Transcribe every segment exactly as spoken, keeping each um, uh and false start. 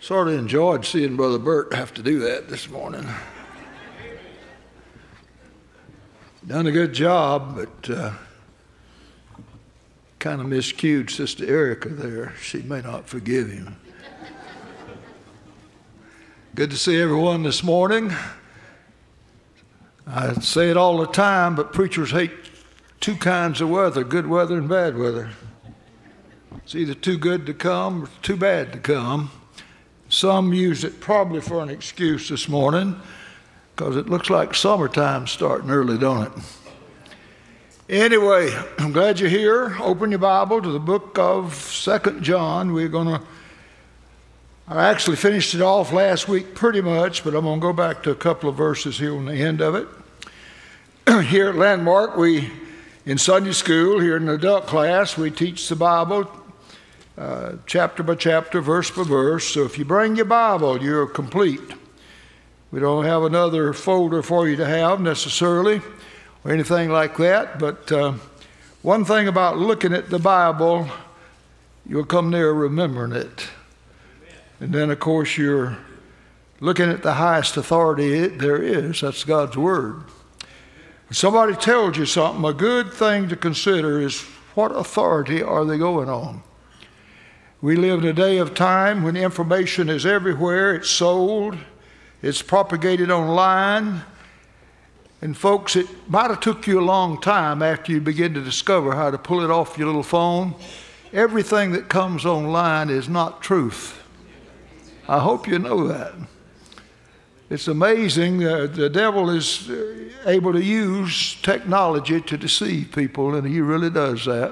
Sort of enjoyed seeing Brother Bert have to do that this morning. Done a good job, but uh, kind of miscued Sister Erica there. She may not forgive him. Good to see everyone this morning. I say it all the time, but preachers hate two kinds of weather, good weather and bad weather. It's either too good to come or too bad to come. Some use it probably for an excuse this morning because it looks like summertime starting early, don't it? Anyway, I'm glad you're here. Open your Bible to the book of Second John. We're going to, I actually finished it off last week pretty much, but I'm going to go back to a couple of verses here on the end of it. Here at Landmark, we, in Sunday school, here in the adult class, we teach the Bible Uh, chapter by chapter, verse by verse. So if you bring your Bible, you're complete. We don't have another folder for you to have necessarily or anything like that. But uh, one thing about looking at the Bible, you'll come near remembering it. And then, of course, you're looking at the highest authority there is. That's God's Word. When somebody tells you something, a good thing to consider is what authority are they going on? We live in a day of time when information is everywhere. It's sold. It's propagated online. And folks, it might have took you a long time after you begin to discover how to pull it off your little phone. Everything that comes online is not truth. I hope you know that. It's amazing. Uh, the devil is able to use technology to deceive people, and he really does that.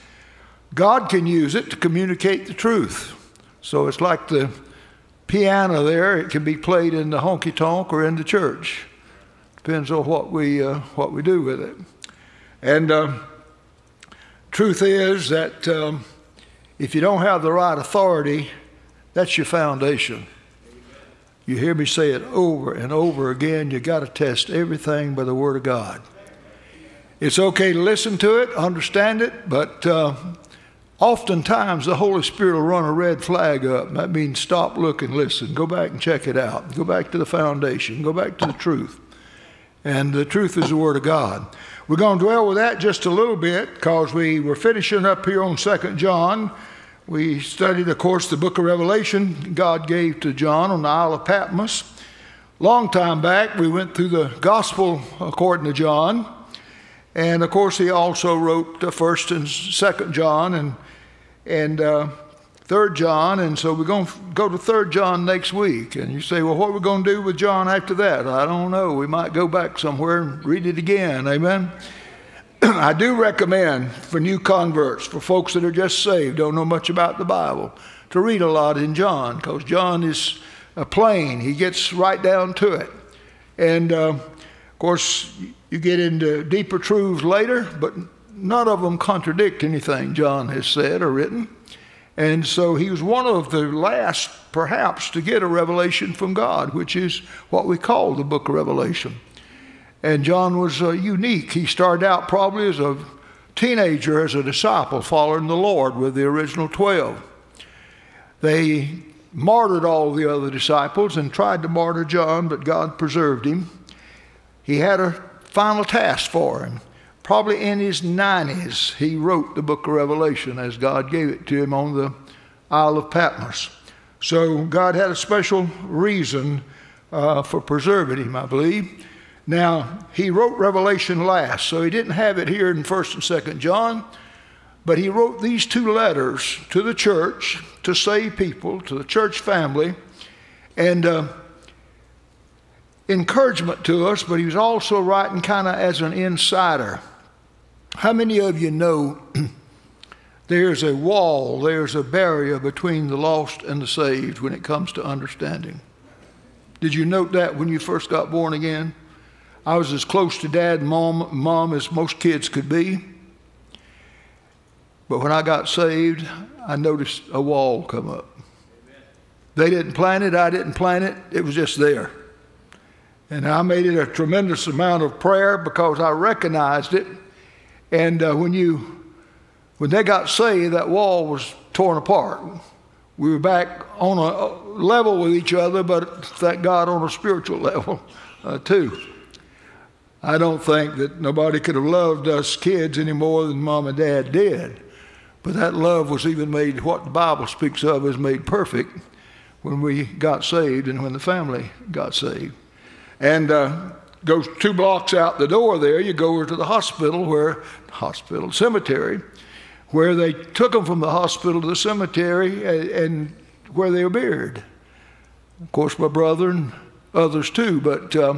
God can use it to communicate the truth. So it's like the piano there. It can be played in the honky-tonk or in the church. Depends on what we uh, what we do with it. And uh, truth is that um, if you don't have the right authority, that's your foundation. You hear me say it over and over again. You got to test everything by the Word of God. It's okay to listen to it, understand it, but uh, oftentimes, the Holy Spirit will run a red flag up. That means stop, look, and listen. Go back and check it out. Go back to the foundation. Go back to the truth. And the truth is the Word of God. We're going to dwell with that just a little bit because we were finishing up here on Second John. We studied, of course, the book of Revelation God gave to John on the Isle of Patmos. Long time back, we went through the Gospel according to John. And, of course, he also wrote uh, First and Second John and and uh, Third John. And so we're going to go to Third John next week. And you say, well, what are we going to do with John after that? I don't know. We might go back somewhere and read it again. Amen? I do recommend for new converts, for folks that are just saved, don't know much about the Bible, to read a lot in John because John is uh, plain. He gets right down to it. And, uh, of course, you get into deeper truths later, but none of them contradict anything John has said or written. And so he was one of the last, perhaps, to get a revelation from God, which is what we call the book of Revelation. And John was uh, unique. He started out probably as a teenager, as a disciple, following the Lord with the original twelve. They martyred all the other disciples and tried to martyr John, but God preserved him. He had a final task for him. Probably in his nineties, he wrote the book of Revelation as God gave it to him on the Isle of Patmos. So God had a special reason uh, for preserving him, I believe. Now, he wrote Revelation last, so he didn't have it here in First and Second John, but he wrote these two letters to the church to save people, to the church family, and uh, encouragement to us, but he was also writing kind of as an insider. How many of you know there's a wall, there's a barrier between the lost and the saved when it comes to understanding? Did you note that when you first got born again? I was as close to dad and mom, mom as most kids could be. But when I got saved, I noticed a wall come up. They didn't plant it, I didn't plant it, it was just there. And I made it a tremendous amount of prayer because I recognized it. And uh, when you, when they got saved, that wall was torn apart. we were back on a level with each other, but thank God on a spiritual level uh, too. I don't think that nobody could have loved us kids any more than Mom and Dad did. But that love was even made, what the Bible speaks of, is made perfect when we got saved and when the family got saved. And uh, go two blocks out the door there, you go over to the hospital, where, hospital, cemetery, where they took them from the hospital to the cemetery and, and where they were buried. Of course, my brother and others too, but uh,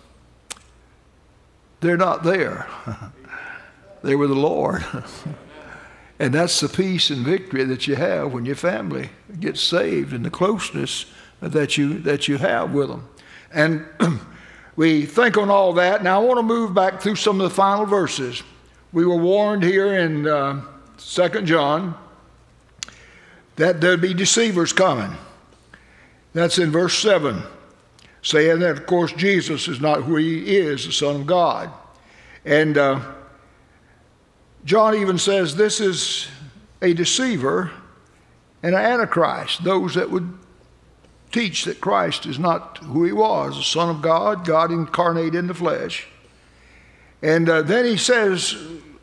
they're not there. They were the Lord. And that's the peace and victory that you have when your family gets saved, and the closeness that you that you have with them. And we think on all that. Now I want to move back through some of the final verses. We were warned here in uh, Second John that there'd be deceivers coming. That's in verse seven, saying that, of course, Jesus is not who he is, the Son of God. And uh, John even says this is a deceiver and an antichrist, those that would teach that Christ is not who he was, the Son of God, God incarnate in the flesh. And uh, then he says,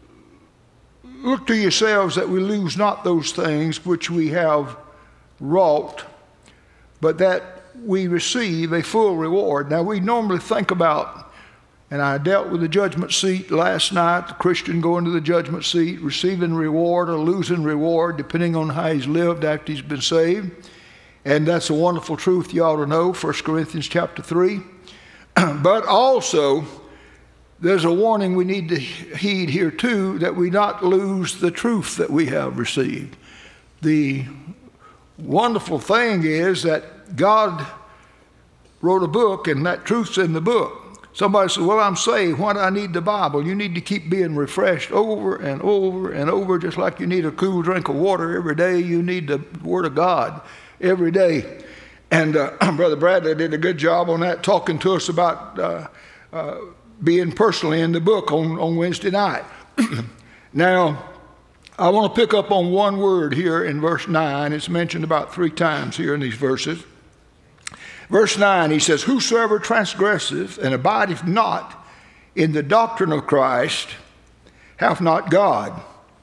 look to yourselves that we lose not those things which we have wrought, but that we receive a full reward. Now we normally think about, and I dealt with the judgment seat last night, the Christian going to the judgment seat, receiving reward or losing reward, depending on how he's lived after he's been saved. And that's a wonderful truth you ought to know, First Corinthians chapter three. But also, there's a warning we need to heed here too, that we not lose the truth that we have received. The wonderful thing is that God wrote a book, and that truth's in the book. Somebody says, well, I'm saved. Why do I need the Bible? You need to keep being refreshed over and over and over, just like you need a cool drink of water every day. You need the Word of God every day. And uh, Brother Bradley did a good job on that, talking to us about uh, uh, being personally in the book on, on Wednesday night. Now, I want to pick up on one word here in verse nine. It's mentioned about three times here in these verses. Verse nine, he says, whosoever transgresseth and abideth not in the doctrine of Christ hath not God.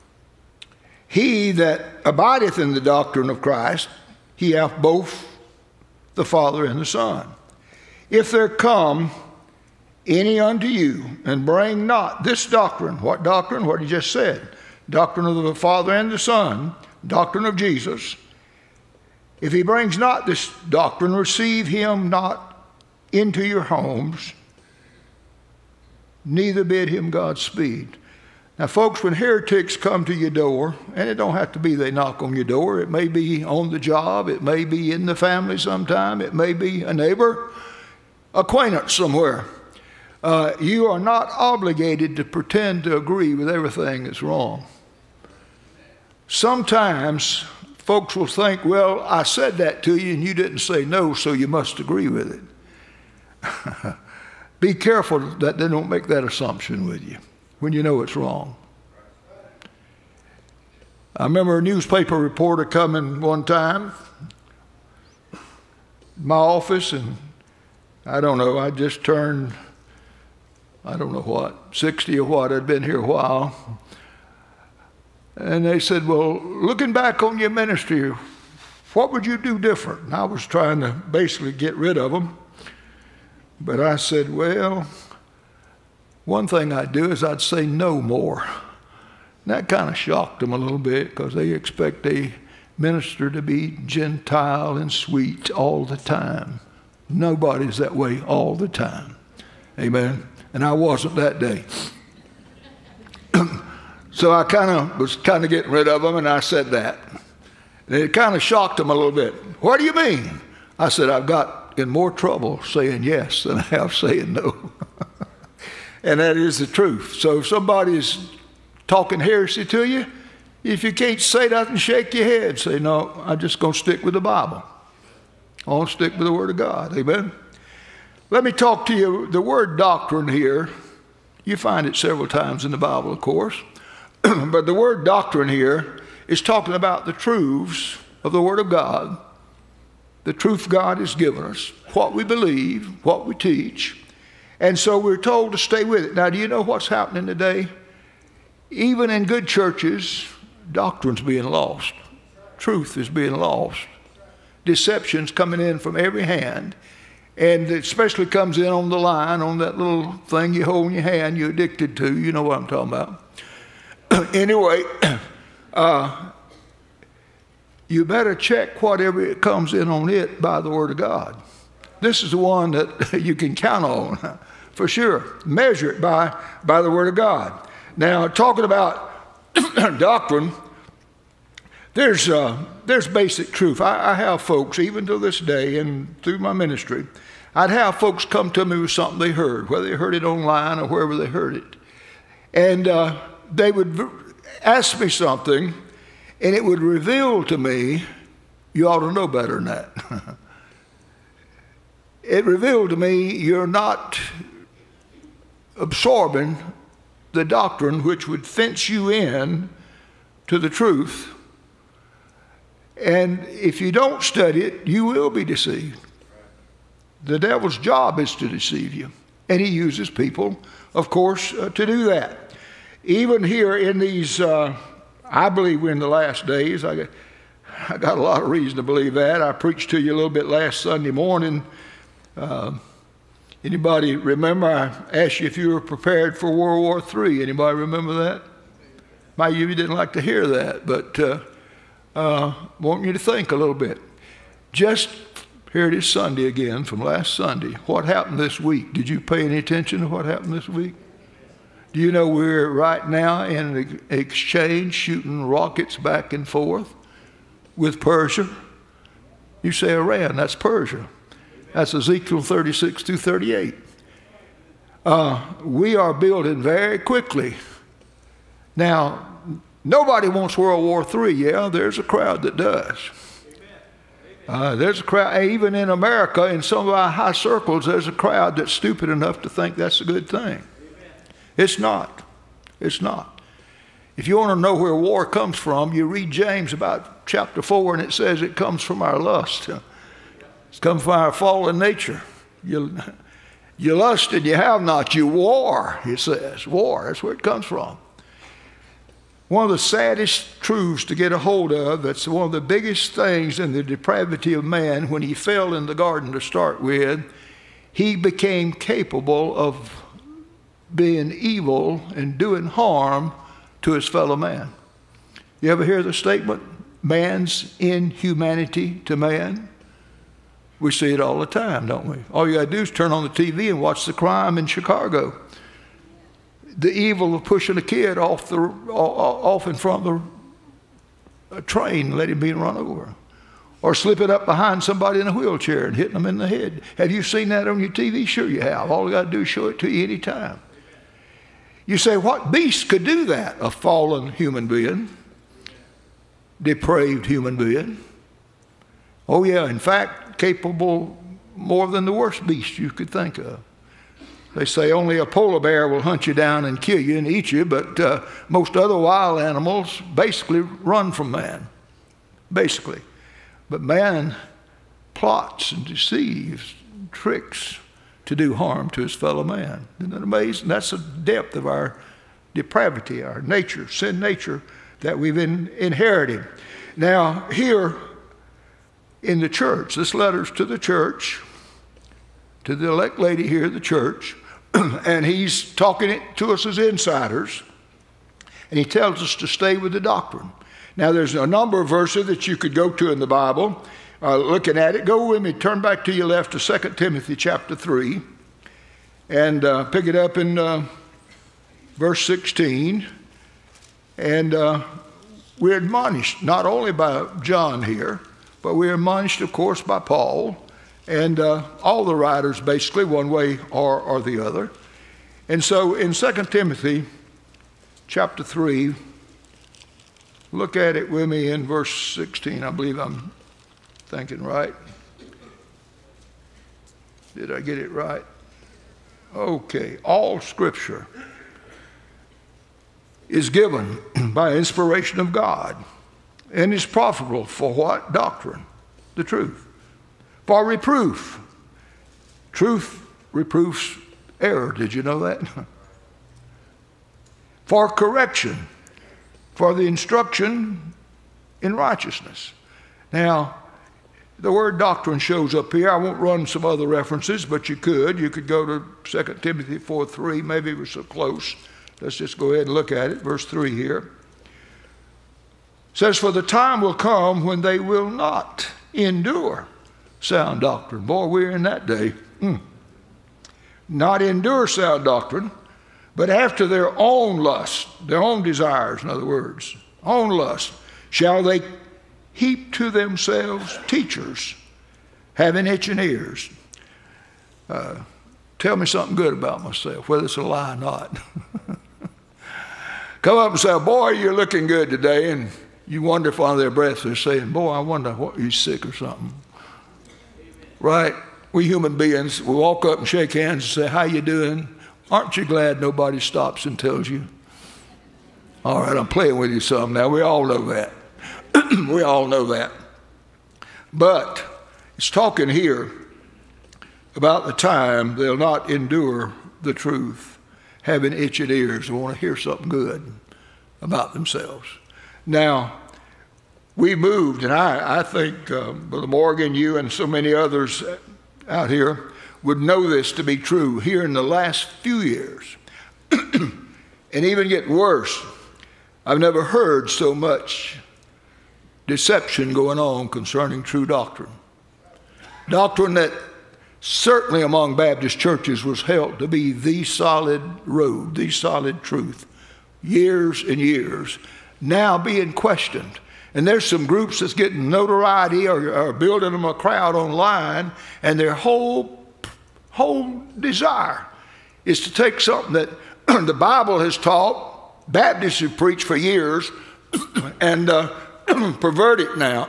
He that abideth in the doctrine of Christ, he hath both the Father and the Son. If there come any unto you and bring not this doctrine, what doctrine? What he just said. Doctrine of the Father and the Son, doctrine of Jesus. If he brings not this doctrine, receive him not into your homes, neither bid him Godspeed. Now, folks, when heretics come to your door, and it don't have to be they knock on your door. It may be on the job. It may be in the family sometime. It may be a neighbor, acquaintance somewhere. Uh, you are not obligated to pretend to agree with everything that's wrong. Sometimes folks will think, well, I said that to you and you didn't say no, so you must agree with it. Be careful that they don't make that assumption with you when you know it's wrong. I remember a newspaper reporter coming one time to my office, and I don't know, I just turned, I don't know what, sixty or what, I'd been here a while. And they said, well, looking back on your ministry, what would you do different? And I was trying to basically get rid of them. But I said, well, one thing I'd do is I'd say no more. And that kind of shocked them a little bit, because they expect a minister to be gentile and sweet all the time. Nobody's that way all the time. Amen. And I wasn't that day. So I kind of was kind of getting rid of them, and I said that. And it kind of shocked them a little bit. What do you mean? I said, I've got in more trouble saying yes than I have saying no. And that is the truth. So if somebody's talking heresy to you, if you can't say nothing, shake your head. Say, no, I'm just going to stick with the Bible. I want to stick with the Word of God. Amen? Let me talk to you. The word doctrine here, you find it several times in the Bible, of course. But the word doctrine here is talking about the truths of the Word of God, the truth God has given us, what we believe, what we teach. And so we're told to stay with it. Now, do you know what's happening today? Even in good churches, doctrine's being lost. Truth is being lost. Deception's coming in from every hand. And it especially comes in on the line, on that little thing you hold in your hand you're addicted to. You know what I'm talking about. Anyway, uh, you better check whatever it comes in on it by the Word of God. This is the one that you can count on, for sure. Measure it by, by the Word of God. Now, talking about doctrine, there's, uh, there's basic truth. I, I have folks, even to this day and through my ministry, I'd have folks come to me with something they heard, whether they heard it online or wherever they heard it. And uh, they would ask me something, and it would reveal to me, you ought to know better than that. It revealed to me you're not absorbing the doctrine which would fence you in to the truth. And if you don't study it, you will be deceived. The devil's job is to deceive you. And he uses people, of course, uh, to do that. Even here in these, uh, I believe we're in the last days. I got, I got a lot of reason to believe that. I preached to you a little bit last Sunday morning. Uh, anybody remember I asked you if you were prepared for World War Three? Anybody remember that? Maybe you didn't like to hear that, but uh, uh, want you to think a little bit. Just here it is Sunday again from last Sunday. What happened this week? Did you pay any attention to what happened this week? Do you know we're right now in an exchange shooting rockets back and forth with Persia? You say Iran, that's Persia. That's Ezekiel thirty-six through thirty-eight. Uh, we are building very quickly. Now, nobody wants World War Three. Yeah, there's a crowd that does. Uh, there's a crowd, even in America, in some of our high circles, there's a crowd that's stupid enough to think that's a good thing. It's not. It's not. If you want to know where war comes from, you read James about chapter four, and it says it comes from our lust. It's come from our fallen nature. You, you lust and you have not. You war, it says. War, that's where it comes from. One of the saddest truths to get a hold of, that's one of the biggest things in the depravity of man, when he fell in the garden to start with, he became capable of being evil and doing harm to his fellow man. You ever hear the statement, man's inhumanity to man? We see it all the time, don't we? All you got to do is turn on the T V and watch the crime in Chicago. The evil of pushing a kid off the off in front of the a train, let him be run over, or slipping up behind somebody in a wheelchair and hitting them in the head. Have you seen that on your T V? Sure you have. All you got to do is show it to you anytime. You say, what beast could do that? A fallen human being, depraved human being. Oh yeah, in fact, capable more than the worst beast you could think of. They say only a polar bear will hunt you down and kill you and eat you, but uh, most other wild animals basically run from man, basically. But man plots and deceives, tricks to do harm to his fellow man. Isn't that amazing? That's the depth of our depravity, our nature, sin nature that we've in, inherited. Now, here in the church, this letter's to the church, to the elect lady here at the church, and he's talking it to us as insiders, and he tells us to stay with the doctrine. Now, there's a number of verses that you could go to in the Bible. Uh, looking at it, go with me, turn back to your left to Second Timothy chapter three, and uh, pick it up in uh, verse sixteen. And uh, we're admonished not only by John here, but we're admonished, of course, by Paul, and uh, all the writers basically, one way or, or the other. And so in Second Timothy chapter three, look at it with me in verse sixteen. I believe I'm thinking right. Did I get it right? Okay. All Scripture is given by inspiration of God and is profitable for what? Doctrine, the truth. For reproof. Truth reproofs error. Did you know that? For correction. For the instruction in righteousness. Now, the word doctrine shows up here. I won't run some other references, but you could. You could go to Second Timothy four three. Maybe we're so close. Let's just go ahead and look at it. Verse three here. It says, for the time will come when they will not endure sound doctrine. Boy, we're in that day. Mm. Not endure sound doctrine, but after their own lust, their own desires, in other words, own lust, shall they heap to themselves teachers, having itching ears. Uh, tell me something good about myself, whether it's a lie or not. Come up and say, boy, you're looking good today, and you wonder if under their breath they're saying, boy, I wonder what, you're sick or something. Amen. Right? We human beings, we walk up and shake hands and say, how you doing? Aren't you glad nobody stops and tells you? All right, I'm playing with you some now. We all know that. We all know that. But it's talking here about the time they'll not endure the truth, having itching ears and want to hear something good about themselves. Now, we moved, and I, I think uh, Brother Morgan, you and so many others out here would know this to be true here in the last few years. And even get worse, I've never heard so much deception going on concerning true doctrine. Doctrine that certainly among Baptist churches was held to be the solid road, the solid truth, years and years, now being questioned. And there's some groups that's getting notoriety or, or building them a crowd online, and their whole, whole desire is to take something that the Bible has taught, Baptists have preached for years, and uh, pervert it now.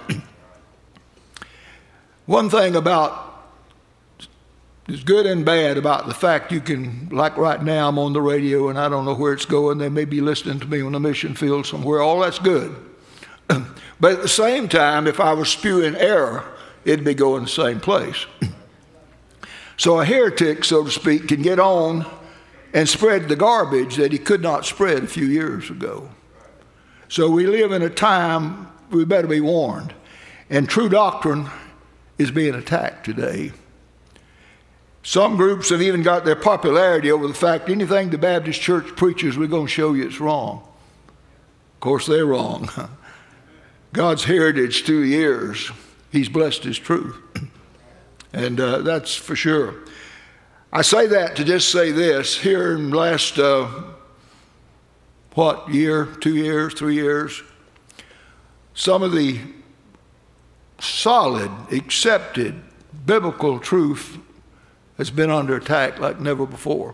One thing about is good and bad about the fact you can, like right now I'm on the radio and I don't know where it's going. They may be listening to me on the mission field somewhere. All that's good. But at the same time, if I was spewing error, it'd be going the same place. So a heretic, so to speak, can get on and spread the garbage that he could not spread a few years ago. So we live in a time we better be warned. And true doctrine is being attacked today. Some groups have even got their popularity over the fact anything the Baptist church preaches, we're going to show you it's wrong. Of course, they're wrong. God's heritage through years, he's blessed his truth. And uh, that's for sure. I say that to just say this. Here in the last, uh, what, year, two years, three years, some of the solid, accepted, biblical truth has been under attack like never before.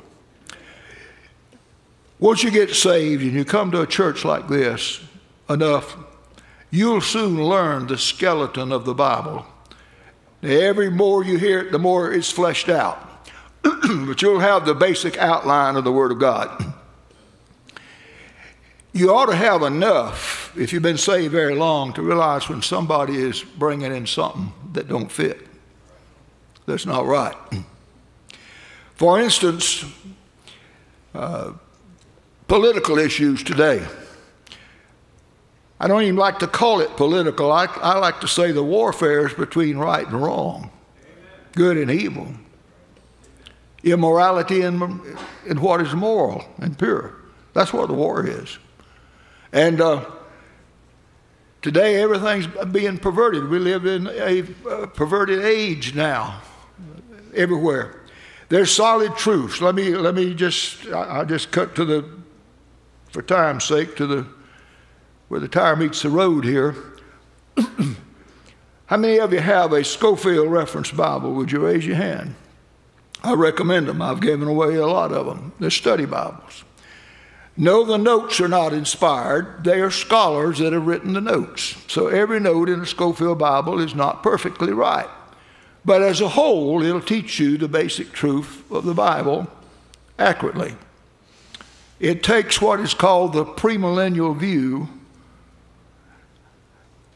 Once you get saved and you come to a church like this enough, you'll soon learn the skeleton of the Bible. Every more you hear it, the more it's fleshed out. But you'll have the basic outline of the Word of God. You ought to have enough, if you've been saved very long, to realize when somebody is bringing in something that don't fit. That's not right. For instance, uh, political issues today. I don't even like to call it political. I, I like to say the warfare is between right and wrong, good and evil, immorality and, and what is moral and pure. That's what the war is. And uh, today everything's being perverted. We live in a uh, perverted age now, everywhere. There's solid truths. Let me let me just I, I just cut to the, for time's sake, to the where the tire meets the road here. How many of you have a Scofield Reference Bible? Would you raise your hand? I recommend them. I've given away a lot of them. They're study Bibles. No, the notes are not inspired. They are scholars that have written the notes. So every note in a Scofield Bible is not perfectly right. But as a whole, it'll teach you the basic truth of the Bible accurately. It takes what is called the premillennial view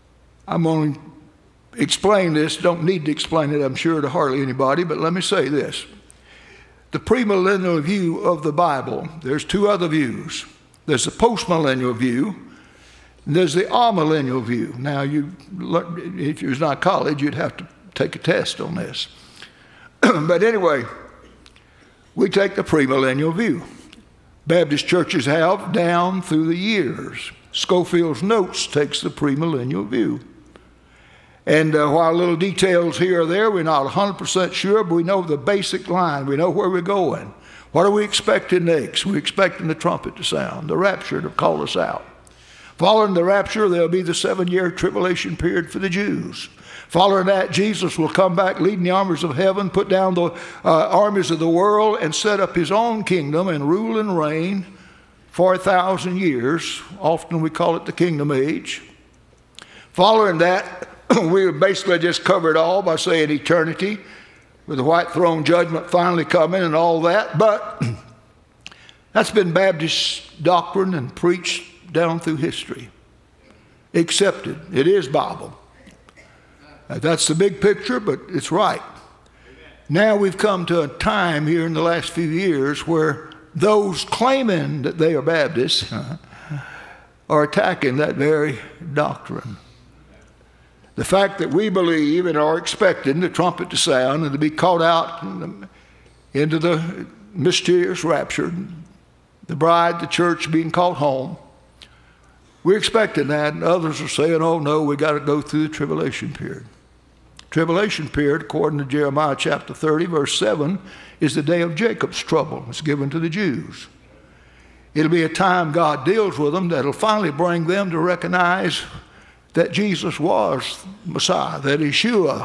I'm going to explain this. Don't need to explain it, I'm sure, to hardly anybody, but let me say this. The premillennial view of the Bible, there's two other views. There's the postmillennial view, and there's the amillennial view. Now, you, if you was not college, you'd have to take a test on this. But anyway, we take the premillennial view. Baptist churches have down through the years. Scofield's Notes takes the premillennial view. And uh, while little details here or there, we're not one hundred percent sure, but we know the basic line. We know where we're going. What are we expecting next? We're expecting the trumpet to sound, the rapture to call us out. Following the rapture, there'll be the seven-year tribulation period for the Jews. Following that, Jesus will come back leading the armies of heaven, put down the uh, armies of the world, and set up his own kingdom and rule and reign for a thousand years. Often we call it the kingdom age. Following that, we basically just covered all by saying eternity, with the white throne judgment finally coming and all that. But that's been Baptist doctrine and preached down through history. Accepted. It is Bible. That's the big picture, but it's right. Now we've come to a time here in the last few years where those claiming that they are Baptists are attacking that very doctrine. The fact that we believe and are expecting the trumpet to sound and to be caught out into the mysterious rapture, the bride, the church being called home, we're expecting that, and others are saying, oh no, we got to go through the tribulation period. Tribulation period, according to Jeremiah chapter thirty, verse seven, is the day of Jacob's trouble. It's given to the Jews. It'll be a time God deals with them that'll finally bring them to recognize that Jesus was Messiah, that Yeshua,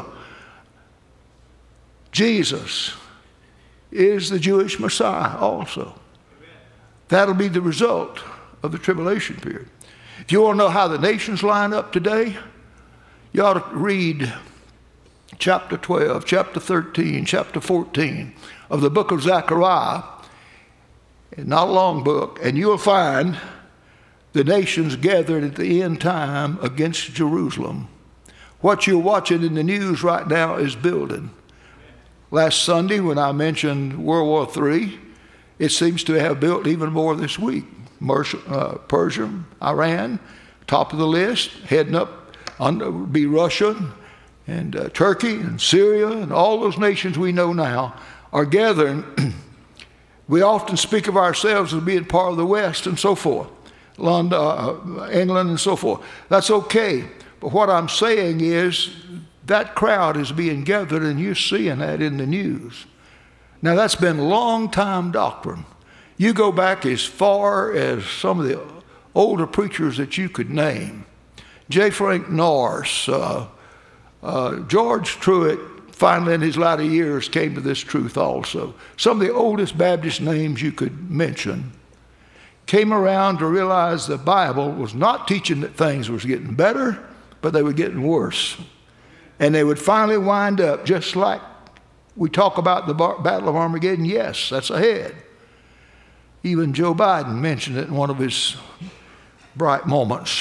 Jesus, is the Jewish Messiah also. Amen. That'll be the result of the tribulation period. If you want to know how the nations line up today, you ought to read chapter twelve, chapter thirteen, chapter fourteen of the book of Zechariah. It's not a long book, and you'll find the nations gathered at the end time against Jerusalem. What you're watching in the news right now is building. Last Sunday, when I mentioned World War Three, it seems to have built even more this week. Persia, Iran, top of the list, heading up under would be Russia and uh, Turkey and Syria, and all those nations we know now are gathering. We often speak of ourselves as being part of the West and so forth. London, uh, England, and so forth. That's okay. But what I'm saying is that crowd is being gathered, and you're seeing that in the news. Now, that's been long time doctrine. You go back as far as some of the older preachers that you could name. J. Frank Norris, uh, uh, George Truett, finally in his latter years came to this truth also. Some of the oldest Baptist names you could mention came around to realize the Bible was not teaching that things was getting better, but they were getting worse. And they would finally wind up just like we talk about the Battle of Armageddon. Yes, that's ahead. Even Joe Biden mentioned it in one of his bright moments,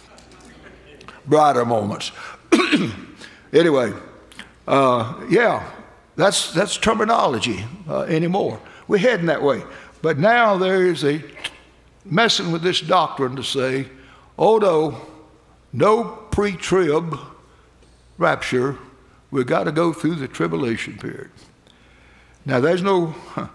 brighter moments. Anyway, uh, yeah, that's, that's terminology uh, anymore. We're heading that way. But now there is a messing with this doctrine to say, oh no, no pre-trib rapture. We've got to go through the tribulation period. Now there's no,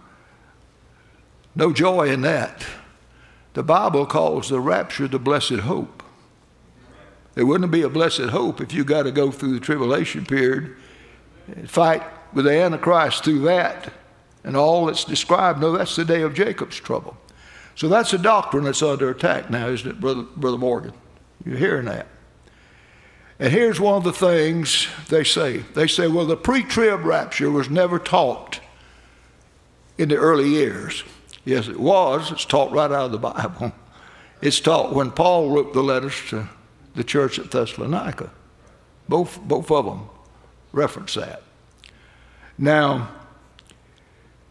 no joy in that. The Bible calls the rapture the blessed hope. It wouldn't be a blessed hope if you got to go through the tribulation period and fight with the Antichrist through that and all that's described. No, that's the day of Jacob's trouble. So that's a doctrine that's under attack now, isn't it, Brother, Brother Morgan? You're hearing that. And here's one of the things they say. They say, well, the pre-trib rapture was never taught in the early years. Yes, it was. It's taught right out of the Bible. It's taught when Paul wrote the letters to the church at Thessalonica. Both, both of them reference that. Now,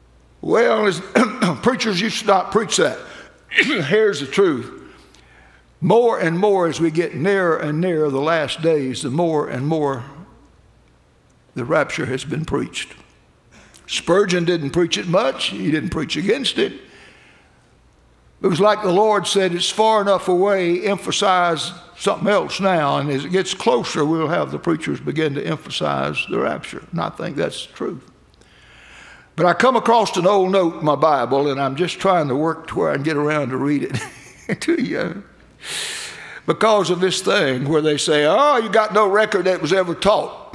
well, preachers used to not preach that. Here's the truth. more and more as we get nearer and nearer the last days, the more and more the rapture has been preached. Spurgeon didn't preach it much. He didn't preach against it. It was like the Lord said, it's far enough away, emphasize something else now. And as it gets closer, we'll have the preachers begin to emphasize the rapture. And I think that's the truth. But I come across an old note in my Bible, and I'm just trying to work to where I can get around to read it to you. Because of this thing where they say, oh, you got no record that was ever taught.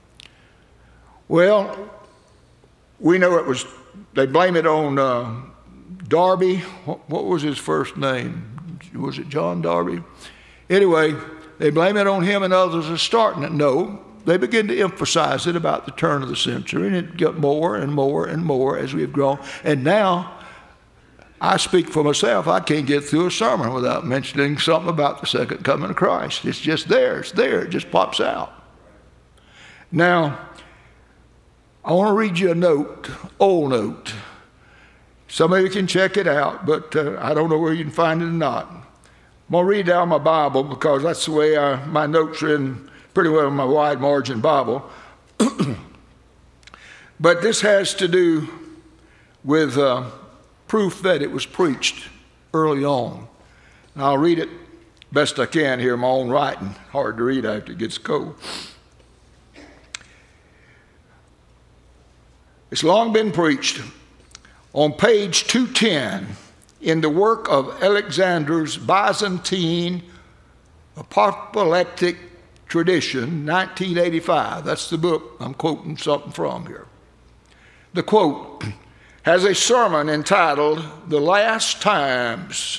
Well, we know it was, they blame it on uh, Darby. What, what was his first name? Was it John Darby? Anyway, they blame it on him and others as starting it. No, they begin to emphasize it about the turn of the century, and it got more and more and more as we've grown. And now, I speak for myself, I can't get through a sermon without mentioning something about the second coming of Christ. It's just there, it's there, it just pops out. Now, I want to read you a note, old note. Some of you can check it out, but uh, I don't know where you can find it or not. I'm going to read out my Bible because that's the way I, my notes are in pretty well in my wide margin Bible. But this has to do with uh, proof that it was preached early on. And I'll read it best I can here in my own writing. Hard to read after it gets cold. It's long been preached on page two ten in the work of Alexander's Byzantine Apoplectic Tradition, nineteen eighty-five. That's the book I'm quoting something from here. The quote has a sermon entitled The Last Times,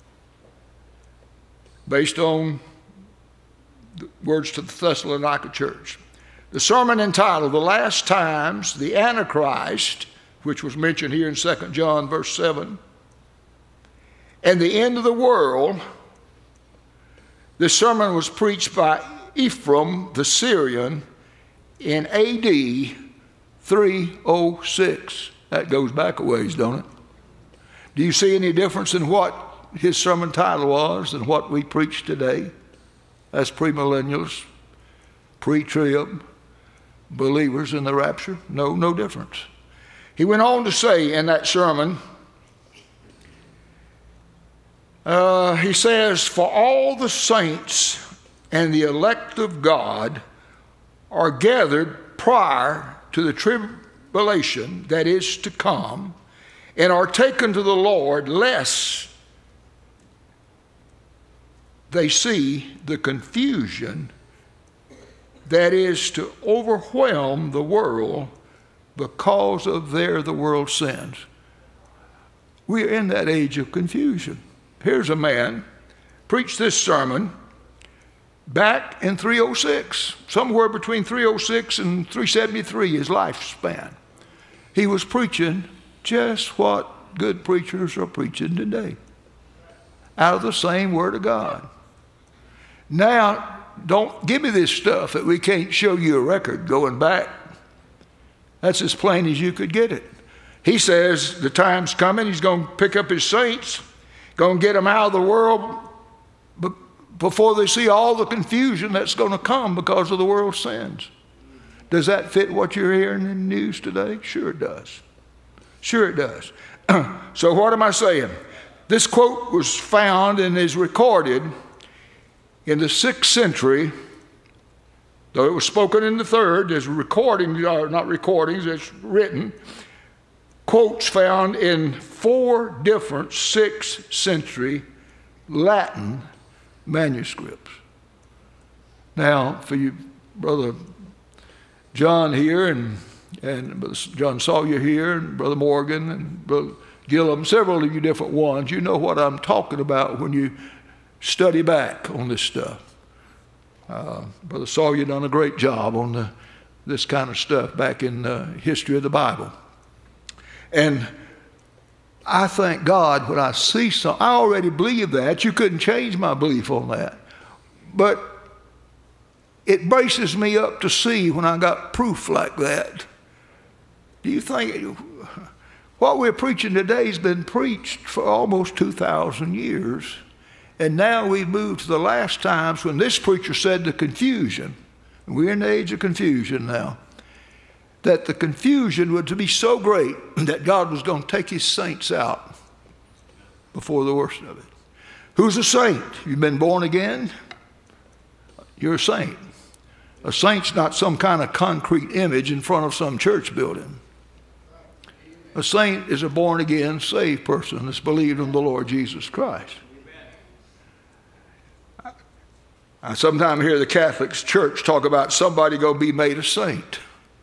based on the words to the Thessalonica church. The sermon entitled The Last Times, the Antichrist, which was mentioned here in Second John verse seven, and the end of the world. This sermon was preached by Ephraim the Syrian in A D three oh six. That goes back a ways, don't it? Do you see any difference in what his sermon title was and what we preach today as premillennials, pre-trib believers in the rapture? No, no difference. He went on to say in that sermon, uh, he says, for all the saints and the elect of God are gathered prior to the tribulation that is to come, and are taken to the Lord, lest they see the confusion that is to overwhelm the world because of their the world's sins. We are in that age of confusion. Here's a man preached this sermon back in three oh six, somewhere between three oh six and three seventy-three, his lifespan. He was preaching just what good preachers are preaching today, out of the same Word of God. Now, don't give me this stuff that we can't show you a record going back. That's as plain as you could get it. He says the time's coming, he's going to pick up his saints, going to get them out of the world before they see all the confusion that's going to come because of the world's sins. Does that fit what you're hearing in the news today? Sure it does. Sure it does. So what am I saying? This quote was found and is recorded in the sixth century, though it was spoken in the third. There's recordings, or not recordings, it's written. Quotes found in four different sixth century Latin manuscripts. Now, for you, Brother John here, and, and Brother John Sawyer here, and Brother Morgan, and Brother Gillum, several of you different ones, you know what I'm talking about when you study back on this stuff. Uh, Brother Sawyer done a great job on the, this kind of stuff back in the history of the Bible. And I thank God when I see something. I already believe that. You couldn't change my belief on that. But it braces me up to see when I got proof like that. Do you think what we're preaching today has been preached for almost two thousand years? And now we've moved to the last times when this preacher said the confusion, and we're in the age of confusion now, that the confusion would be so great that God was going to take his saints out before the worst of it. Who's a saint? You've been born again? You're a saint. A saint's not some kind of concrete image in front of some church building. A saint is a born-again, saved person that's believed in the Lord Jesus Christ. I sometimes hear the Catholic Church talk about somebody going to be made a saint.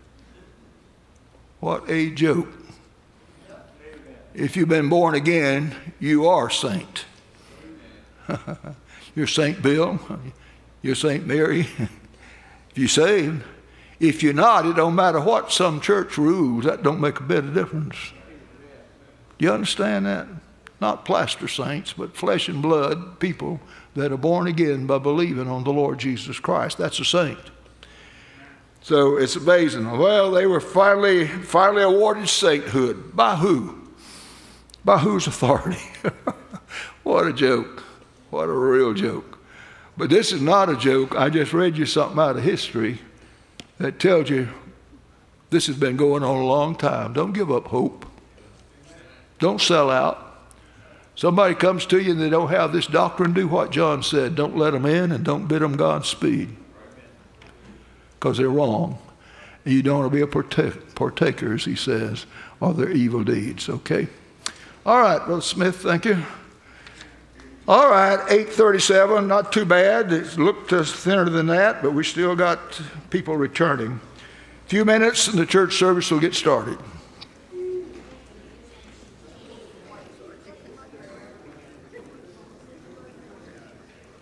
What a joke. If you've been born again, you are saint. You're Saint Bill. You're Saint Mary. If you're saved. If you're not, it don't matter what some church rules. That don't make a bit of difference. Do you understand that? Not plaster saints, but flesh and blood people that are born again by believing on the Lord Jesus Christ. That's a saint. So it's amazing. Well, they were finally, finally awarded sainthood. By who? By whose authority? What a joke. What a real joke. But this is not a joke. I just read you something out of history that tells you this has been going on a long time. Don't give up hope. Don't sell out. Somebody comes to you and they don't have this doctrine, do what John said. Don't let them in and don't bid them Godspeed. Because they're wrong. And you don't want to be a partake, partaker, as he says, of their evil deeds. Okay? All right, Brother Smith, thank you. All right, eight thirty-seven, not too bad. It looked uh, thinner than that, but we still got people returning. A few minutes and the church service will get started.